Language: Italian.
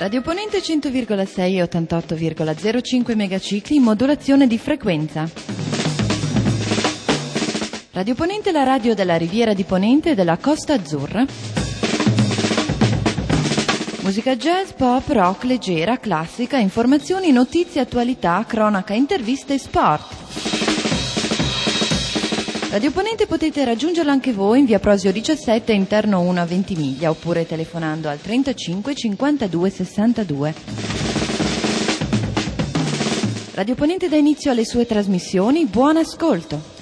Radio Ponente 100,6 e 88,05 megacicli in modulazione di frequenza. Radio Ponente è la radio della Riviera di Ponente e della Costa Azzurra. Musica jazz, pop, rock, leggera, classica, informazioni, notizie, attualità, cronaca, interviste e sport. Radio Ponente potete raggiungerla anche voi in via Prosio 17, interno 1 a Ventimiglia, oppure telefonando al 35 52 62. Radio Ponente dà inizio alle sue trasmissioni. Buon ascolto!